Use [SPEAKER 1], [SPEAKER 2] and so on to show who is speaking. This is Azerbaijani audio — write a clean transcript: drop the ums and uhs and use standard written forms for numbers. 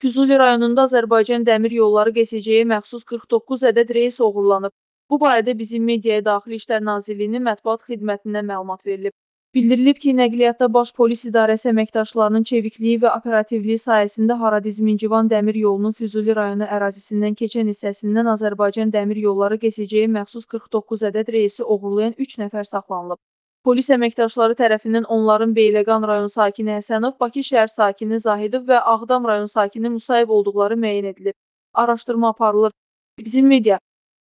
[SPEAKER 1] Füzuli rayonunda Azərbaycan Dəmir Yolları GSC-yə məxsus 49 ədəd reys oğurlanıb. Bu barədə bizim mediaya Daxili İşlər Nazirliyinin mətbuat xidmətindən məlumat verilib. Bildirilib ki, Nəqliyyatda Baş Polis İdarəsi əməkdaşlarının çevikliyi və operativliyi sayəsində Haradiz-Mincivan Dəmir Yolunun Füzuli rayonu ərazisindən keçən hissəsindən Azərbaycan Dəmir Yolları GSC-yə məxsus 49 ədəd reysi oğurlayan 3 nəfər saxlanılıb. Polis əməkdaşları tərəfindən onların Beyləqan rayon sakini Həsənov, Bakı şəhər sakini Zahidov və Ağdam rayon sakini Musayev olduqları müəyyən edilib. Araşdırma aparılır. Bizim media